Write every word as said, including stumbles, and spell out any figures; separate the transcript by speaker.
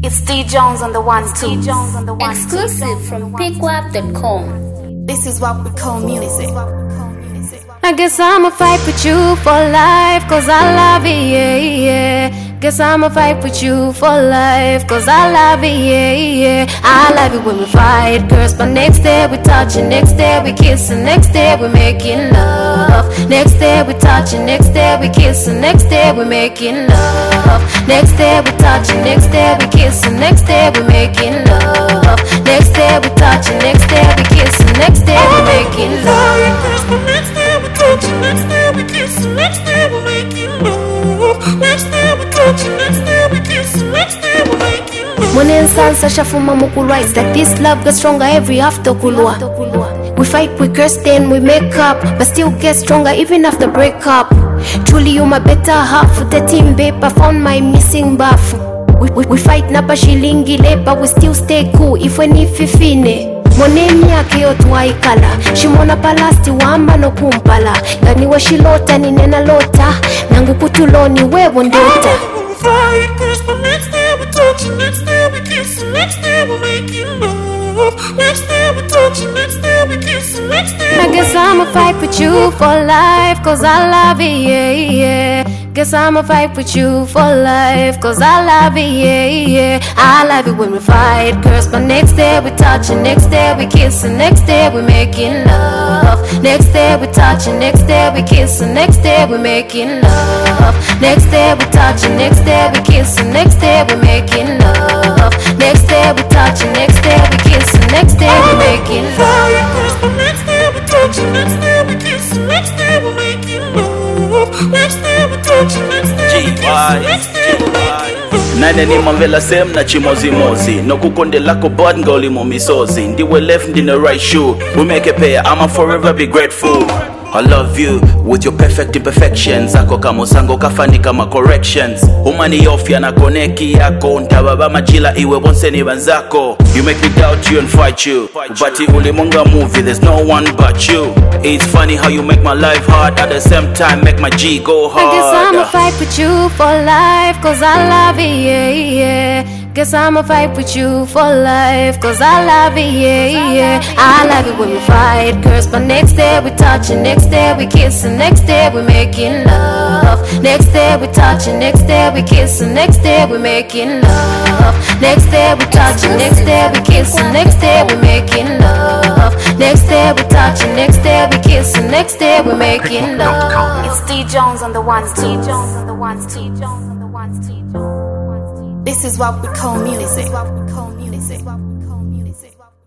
Speaker 1: It's T Jones on the ones, T Jones on the ones.
Speaker 2: Exclusive from pickwap dot com.
Speaker 1: This is what we call music.
Speaker 3: I guess I'ma fight with you for life, cause I love it, yeah, yeah. Guess I'ma fight with you for life, cause I love it, yeah, yeah. I love it when we fight, curse, but next day we touching, next day we kissing, next day we making love. Next day we touching, next day we kissing, next day we making love. Next day we touching, next day we kissing, next day we making love. Next day we touching, next day we kissing, next day we making love.
Speaker 4: Next day we touching, next day we kissing, next day we making love. Next day we touching, next day we kissing, next day we making love.
Speaker 3: Morning sun, Sasha Fuma Mukulu. It's like this love gets stronger every after kulua. We fight, we curse, then we make up, but still get stronger even after breakup. Truly you my better half, the team babe, I found my missing buff. We, we, we fight napa shilingi lepa, we still stay cool if we need fifine. Moneni yake yote waikala, shimona palasti wamba no kumpala. Gani wa shilota ni nena lota, nangu kutuloni wewo ndota.
Speaker 4: Fight, curse, but next day we touching, next day we kissing, next day we making love. Next day we touching, next day we kissing, next day we
Speaker 3: I guess I'ma fight with you for life, cause I love it, yeah, yeah. Guess I'ma fight with you for life, cause I love it, yeah, yeah. I love it when we fight, curse, but next day we touching, next day we kissing, next day we making love. Next day we touching, next day we kissing, next day we making love. Next day we touching, next day we kissing, next day we making love. Next day we touching, next day we kissing, next day we making love.
Speaker 4: Next day we touching, next day we kissing, next day we making love. Next day we touching, next day we kissing, next day we making love.
Speaker 5: Nane ni mavela sem na chimozi mozi no kukonde lako bad ngoli mo misozi ndiwe left in the right shoe we make it pay I'ma forever be grateful. I love you with your perfect imperfections. Ako kamo sango kafani kama corrections. Umani ofya na koneki yako ntababa majila iwe bonse ni banzako. You make me doubt you and fight you. Bati ulimunga movie, there's no one but you. It's funny how you make my life hard, at the same time make my G go hard.
Speaker 3: I guess I'ma fight with you for life, cause I love it, yeah, yeah. Guess I'ma fight with you for life, cause I love it, yeah, yeah. I love it when we fight, curse, but next day we touching, next day we kissing, next day we making love. Next day we touching, next day we kissing, next day we making love. Next day we touching, next day we kissing, next day we making love. Next day we touching, next day we kissing, next day we making love.
Speaker 1: It's T Jones on the ones, T Jones on the ones, T Jones on the ones, T Jones on the ones. This is what we call music.